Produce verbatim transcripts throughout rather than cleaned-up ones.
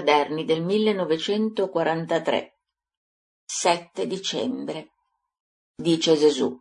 Quaderni del millenovecentoquarantatré. sette dicembre. Dice Gesù.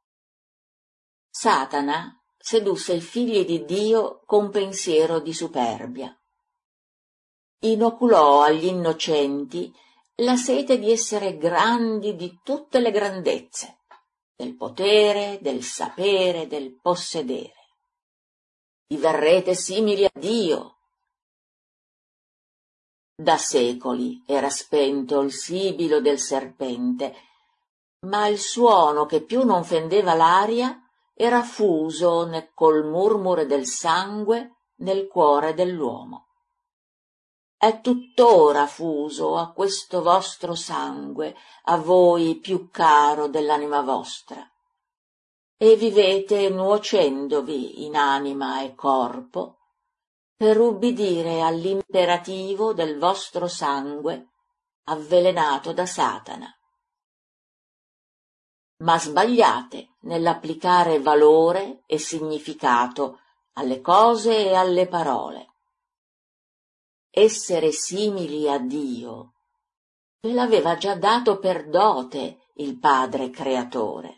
Satana sedusse i figli di Dio con pensiero di superbia. Inoculò agli innocenti la sete di essere grandi di tutte le grandezze, del potere, del sapere, del possedere. Diverrete simili a Dio. Da secoli era spento il sibilo del serpente, ma il suono che più non fendeva l'aria era fuso ne col murmure del sangue nel cuore dell'uomo. È tuttora fuso a questo vostro sangue, a voi più caro dell'anima vostra, e vivete nuocendovi in anima e corpo, per ubbidire all'imperativo del vostro sangue avvelenato da Satana. Ma sbagliate nell'applicare valore e significato alle cose e alle parole. Essere simili a Dio ve l'aveva già dato per dote il Padre Creatore.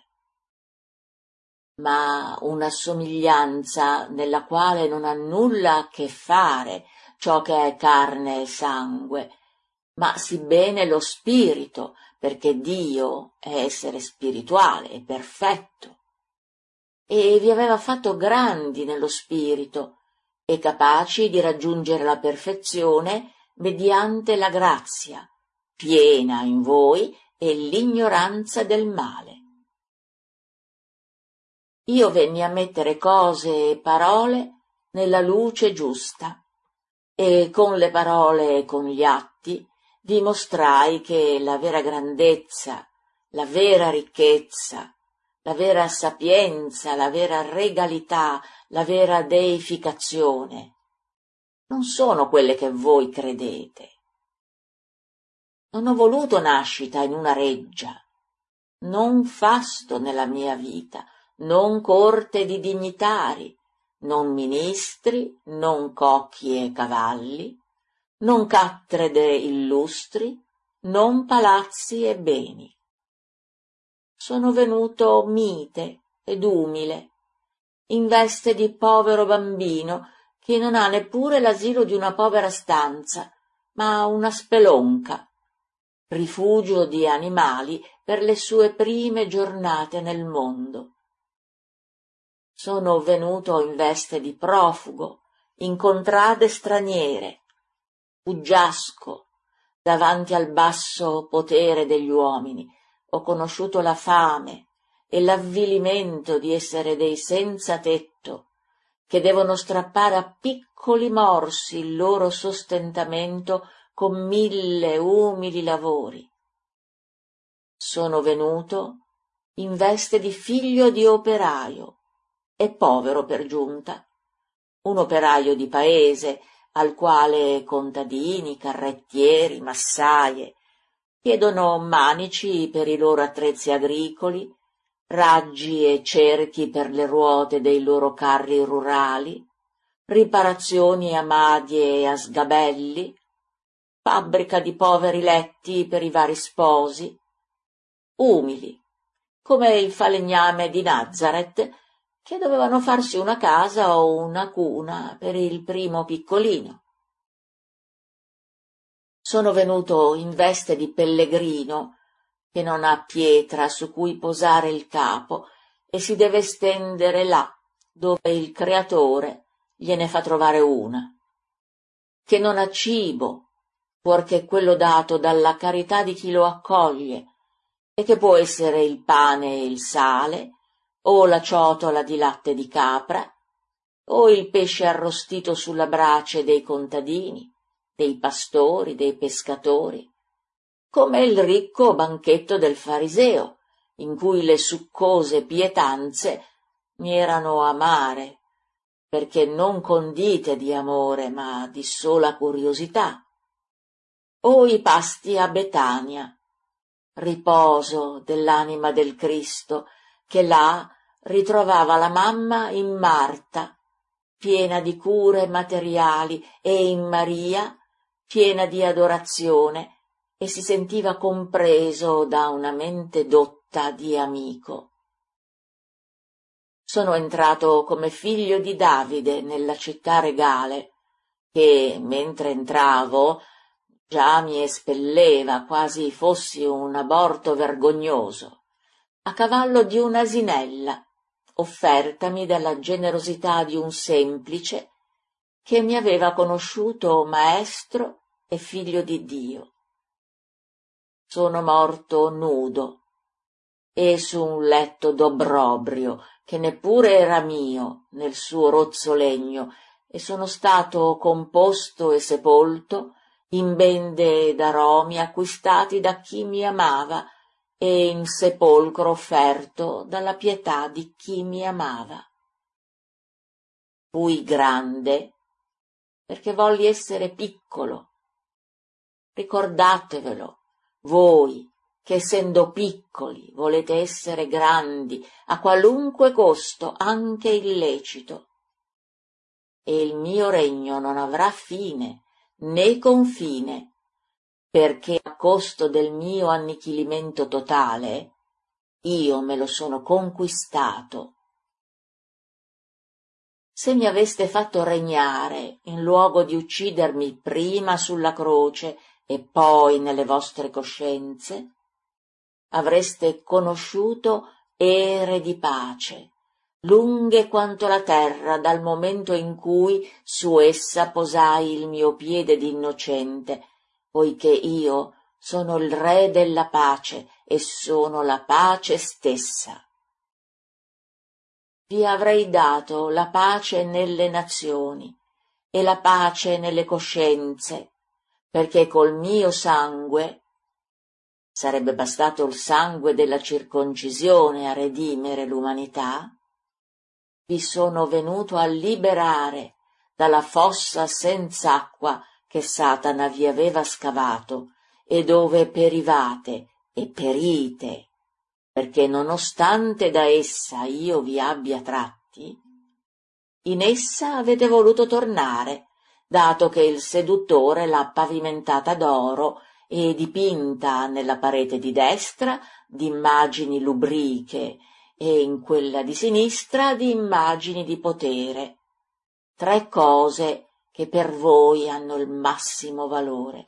Ma una somiglianza nella quale non ha nulla a che fare ciò che è carne e sangue, ma sì bene lo spirito, perché Dio è essere spirituale e perfetto, e vi aveva fatto grandi nello spirito e capaci di raggiungere la perfezione mediante la grazia, piena in voi e l'ignoranza del male. Io venni a mettere cose e parole nella luce giusta, e con le parole e con gli atti dimostrai che la vera grandezza, la vera ricchezza, la vera sapienza, la vera regalità, la vera deificazione non sono quelle che voi credete. Non ho voluto nascita in una reggia, non fasto nella mia vita, non corte di dignitari, non ministri, non cocchi e cavalli, non cattedre illustri, non palazzi e beni. Sono venuto mite ed umile, in veste di povero bambino che non ha neppure l'asilo di una povera stanza, ma una spelonca, rifugio di animali per le sue prime giornate nel mondo. Sono venuto in veste di profugo, in contrade straniere, fuggiasco, davanti al basso potere degli uomini. Ho conosciuto la fame e l'avvilimento di essere dei senza tetto, che devono strappare a piccoli morsi il loro sostentamento con mille umili lavori. Sono venuto in veste di figlio di operaio, e povero per giunta, un operaio di paese al quale contadini, carrettieri, massaie chiedono manici per i loro attrezzi agricoli, raggi e cerchi per le ruote dei loro carri rurali, riparazioni a madie e a sgabelli, fabbrica di poveri letti per i vari sposi, umili, come il falegname di Nazareth, che dovevano farsi una casa o una cuna per il primo piccolino. Sono venuto in veste di pellegrino, che non ha pietra su cui posare il capo e si deve stendere là, dove il Creatore gliene fa trovare una, che non ha cibo, fuorché quello dato dalla carità di chi lo accoglie, e che può essere il pane e il sale, o la ciotola di latte di capra, o il pesce arrostito sulla brace dei contadini, dei pastori, dei pescatori, come il ricco banchetto del fariseo, in cui le succose pietanze mi erano amare, perché non condite di amore, ma di sola curiosità, o i pasti a Betania, riposo dell'anima del Cristo, che là ritrovava la mamma in Marta, piena di cure materiali, e in Maria, piena di adorazione, e si sentiva compreso da una mente dotta di amico. Sono entrato come figlio di Davide nella città regale, che, mentre entravo, già mi espelleva quasi fossi un aborto vergognoso, a cavallo di un'asinella, offertami dalla generosità di un semplice che mi aveva conosciuto maestro e figlio di Dio. Sono morto nudo e su un letto d'obbrobrio che neppure era mio nel suo rozzo legno, e sono stato composto e sepolto in bende ed aromi acquistati da chi mi amava e in sepolcro offerto dalla pietà di chi mi amava. Fui grande perché volli essere piccolo. Ricordatevelo, voi che essendo piccoli volete essere grandi a qualunque costo, anche illecito. E il mio regno non avrà fine né confine, perché a costo del mio annichilimento totale io me lo sono conquistato. Se mi aveste fatto regnare in luogo di uccidermi prima sulla croce e poi nelle vostre coscienze, avreste conosciuto ere di pace, lunghe quanto la terra dal momento in cui su essa posai il mio piede d'innocente, poiché io sono il Re della pace e sono la pace stessa. Vi avrei dato la pace nelle nazioni e la pace nelle coscienze, perché col mio sangue, sarebbe bastato il sangue della circoncisione a redimere l'umanità, vi sono venuto a liberare dalla fossa senz'acqua che Satana vi aveva scavato e dove perivate e perite, perché nonostante da essa io vi abbia tratti, in essa avete voluto tornare, dato che il seduttore l'ha pavimentata d'oro e dipinta nella parete di destra di immagini lubriche e in quella di sinistra di immagini di potere, tre cose che per voi hanno il massimo valore.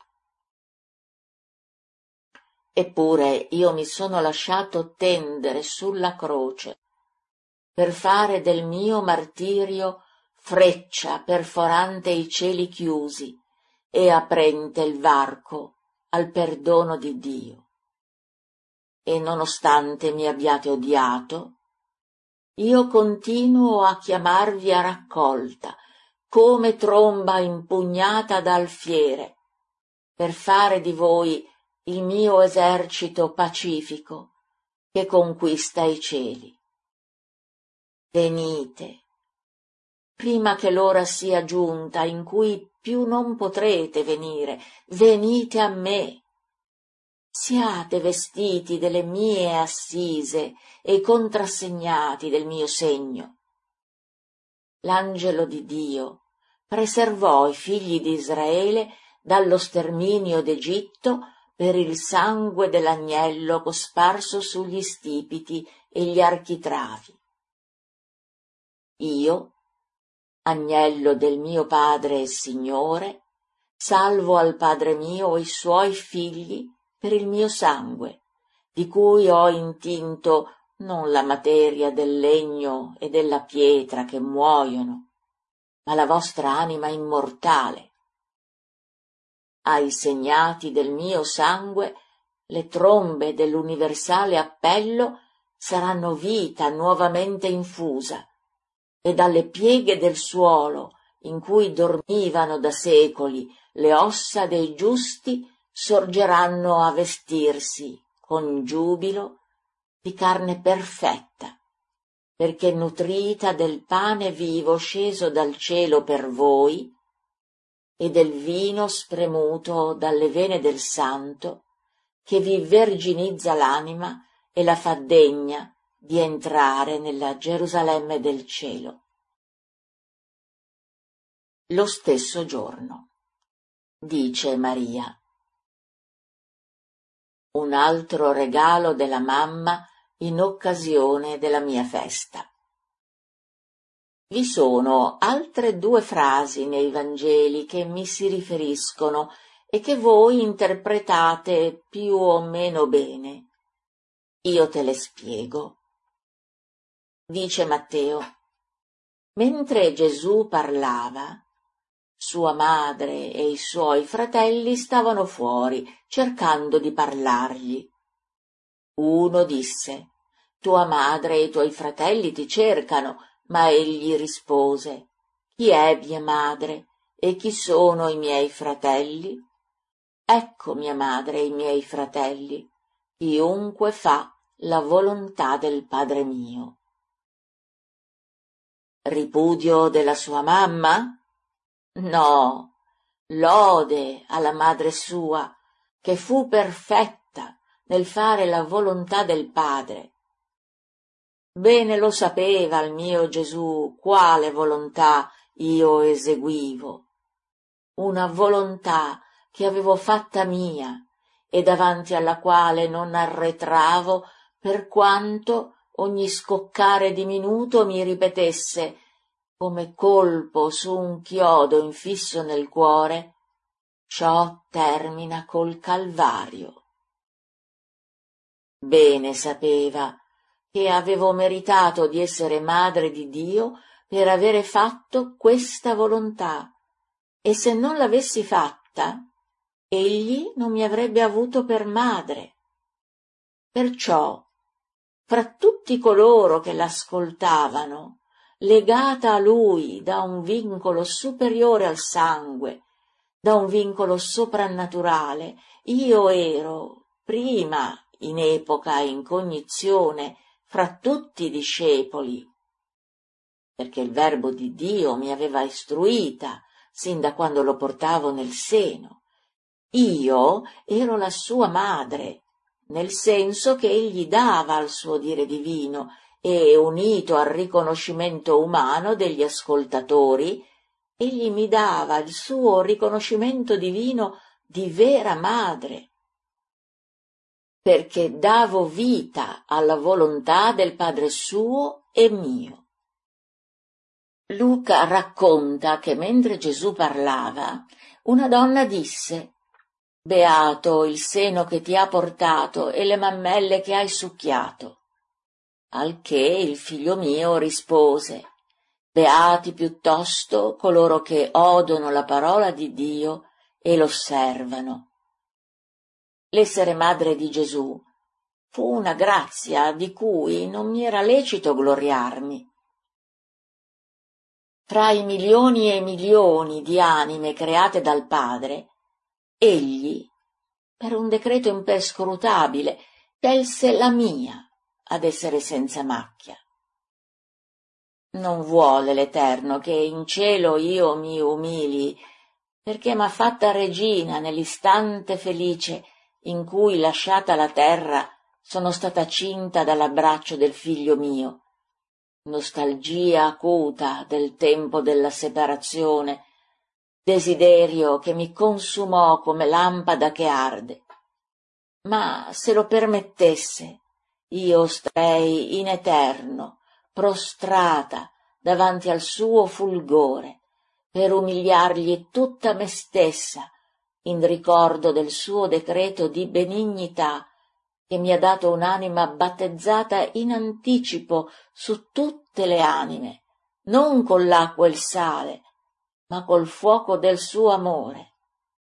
Eppure io mi sono lasciato tendere sulla croce per fare del mio martirio freccia perforante i cieli chiusi e aprente il varco al perdono di Dio. E nonostante mi abbiate odiato, io continuo a chiamarvi a raccolta, come tromba impugnata da alfiere, per fare di voi il mio esercito pacifico che conquista i cieli. Venite, prima che l'ora sia giunta in cui più non potrete venire, venite a me. Siate vestiti delle mie assise e contrassegnati del mio segno. L'angelo di Dio preservò i figli di Israele dallo sterminio d'Egitto per il sangue dell'agnello cosparso sugli stipiti e gli architravi. Io, agnello del mio Padre e Signore, salvo al Padre mio i suoi figli per il mio sangue, di cui ho intinto non la materia del legno e della pietra che muoiono, ma la vostra anima immortale. Ai segnati del mio sangue le trombe dell'universale appello saranno vita nuovamente infusa, e dalle pieghe del suolo in cui dormivano da secoli le ossa dei giusti sorgeranno a vestirsi con giubilo di carne perfetta, perché nutrita del pane vivo sceso dal cielo per voi e del vino spremuto dalle vene del Santo, che vi verginizza l'anima e la fa degna di entrare nella Gerusalemme del cielo. Lo stesso giorno. dice Maria. Un altro regalo della mamma in occasione della mia festa. Vi sono altre due frasi nei Vangeli che mi si riferiscono e che voi interpretate più o meno bene. Io te le spiego. Dice Matteo: mentre Gesù parlava, sua madre e i suoi fratelli stavano fuori cercando di parlargli. Uno disse: tua madre e i tuoi fratelli ti cercano. Ma egli rispose: chi è mia madre e chi sono i miei fratelli? Ecco mia madre e i miei fratelli, chiunque fa la volontà del Padre mio. Ripudio della sua mamma? No, lode alla madre sua, che fu perfetta nel fare la volontà del Padre. Bene lo sapeva il mio Gesù quale volontà io eseguivo, una volontà che avevo fatta mia e davanti alla quale non arretravo, per quanto ogni scoccare di minuto mi ripetesse, come colpo su un chiodo infisso nel cuore: ciò termina col Calvario. Bene sapeva che avevo meritato di essere madre di Dio per avere fatto questa volontà, e se non l'avessi fatta, egli non mi avrebbe avuto per madre. Perciò, fra tutti coloro che l'ascoltavano, legata a lui da un vincolo superiore al sangue, da un vincolo soprannaturale, io ero, prima, in epoca e in cognizione, fra tutti i discepoli, perché il Verbo di Dio mi aveva istruita sin da quando lo portavo nel seno. Io ero la sua madre, nel senso che egli dava al suo dire divino e, unito al riconoscimento umano degli ascoltatori, egli mi dava il suo riconoscimento divino di vera madre, perché davo vita alla volontà del Padre suo e mio. Luca racconta che mentre Gesù parlava, una donna disse: beato il seno che ti ha portato e le mammelle che hai succhiato. Al che il figlio mio rispose: beati piuttosto coloro che odono la parola di Dio e l'osservano. L'essere madre di Gesù fu una grazia di cui non mi era lecito gloriarmi. Tra i milioni e milioni di anime create dal Padre, egli, per un decreto imperscrutabile, scelse la mia ad essere senza macchia. Non vuole l'Eterno che in cielo io mi umili, perché m'ha fatta regina nell'istante felice in cui, lasciata la terra, sono stata cinta dall'abbraccio del figlio mio. Nostalgia acuta del tempo della separazione, desiderio che mi consumò come lampada che arde. Ma se lo permettesse, io starei in eterno, prostrata davanti al suo fulgore, per umiliargli tutta me stessa, in ricordo del suo decreto di benignità, che mi ha dato un'anima battezzata in anticipo su tutte le anime, non con l'acqua e il sale, ma col fuoco del suo amore.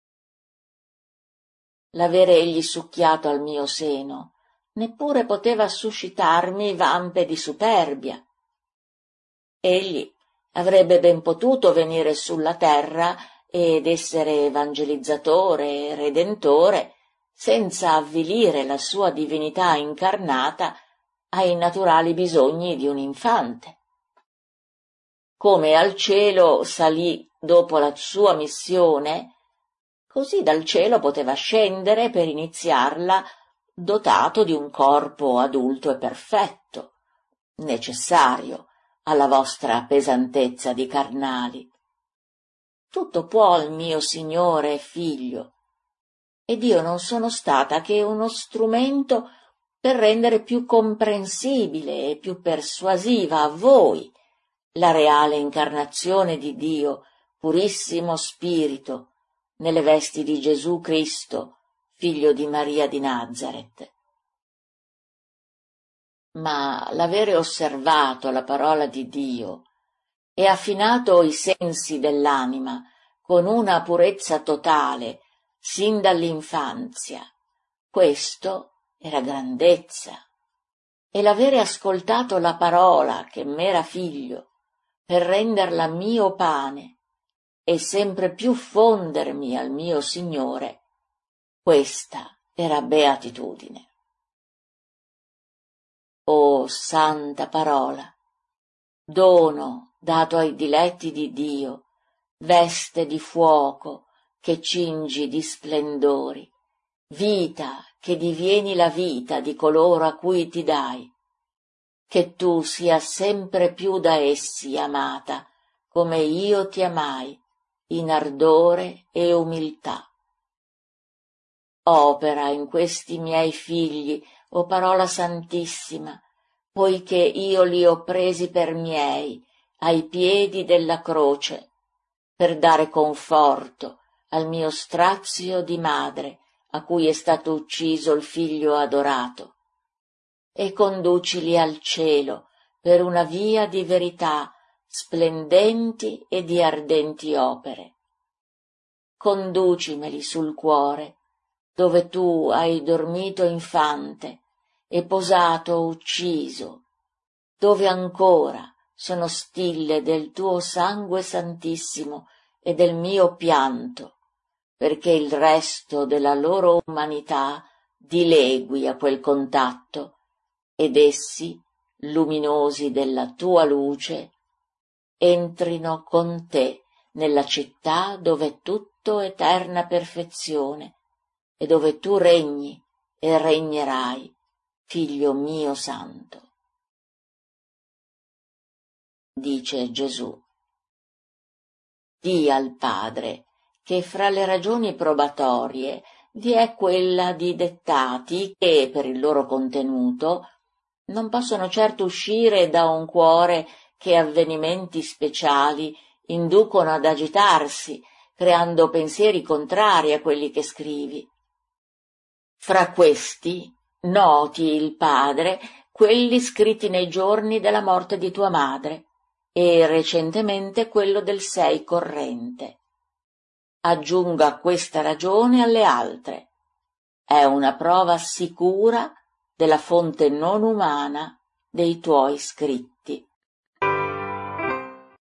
L'avere egli succhiato al mio seno neppure poteva suscitarmi vampe di superbia. Egli avrebbe ben potuto venire sulla terra ed essere evangelizzatore e redentore senza avvilire la sua divinità incarnata ai naturali bisogni di un infante. Come al cielo salì dopo la sua missione, così dal cielo poteva scendere per iniziarla dotato di un corpo adulto e perfetto, necessario alla vostra pesantezza di carnali. tutto può il mio Signore e Figlio, ed io non sono stata che uno strumento per rendere più comprensibile e più persuasiva a voi la reale incarnazione di Dio, purissimo Spirito, nelle vesti di Gesù Cristo, figlio di Maria di Nazaret. Ma l'avere osservato la parola di Dio e affinato i sensi dell'anima con una purezza totale sin dall'infanzia, questo era grandezza. E l'avere ascoltato la parola che m'era figlio per renderla mio pane e sempre più fondermi al mio Signore, questa era beatitudine. O santa parola, dono dato ai diletti di Dio, veste di fuoco che cingi di splendori, vita che divieni la vita di coloro a cui ti dai, che tu sia sempre più da essi amata, come io ti amai, in ardore e umiltà. Opera in questi miei figli, o parola santissima, poiché io li ho presi per miei, ai piedi della croce, per dare conforto al mio strazio di madre, a cui è stato ucciso il figlio adorato, e conducili al cielo per una via di verità, splendenti e di ardenti opere. Conducimeli sul cuore, dove tu hai dormito infante e posato ucciso, dove ancora sono stille del tuo sangue santissimo e del mio pianto, perché il resto della loro umanità dilegui a quel contatto, ed essi, luminosi della tua luce, entrino con te nella città dove è tutto eterna perfezione e dove tu regni e regnerai, figlio mio santo. Dice Gesù: di al Padre che fra le ragioni probatorie vi è quella di dettati che, per il loro contenuto, non possono certo uscire da un cuore che avvenimenti speciali inducono ad agitarsi, creando pensieri contrari a quelli che scrivi. Fra questi noti il Padre quelli scritti nei giorni della morte di tua madre e recentemente quello del sei corrente. Aggiunga questa ragione alle altre. È una prova sicura della fonte non umana dei tuoi scritti.